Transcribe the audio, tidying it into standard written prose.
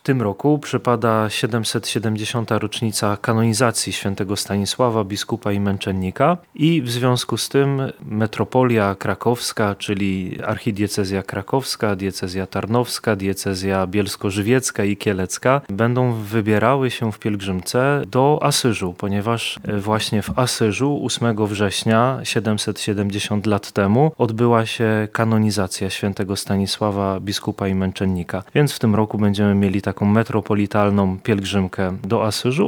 tym roku przypada 770. rocznica kanonizacji świętego Stanisława, biskupa i męczennika i w związku z tym metropolia krakowska, czyli archidiecezja krakowska, diecezja tarnowska, diecezja bielsko-żywiecka i kielecka będą wybierały się w pielgrzymce do Asyżu, ponieważ właśnie w Asyżu 8 września 770 lat temu odbyła się kanonizacja świętego Stanisława, biskupa i męczennika. Więc w tym roku będziemy mieli taką metropolitalną pielgrzymkę do Asyżu,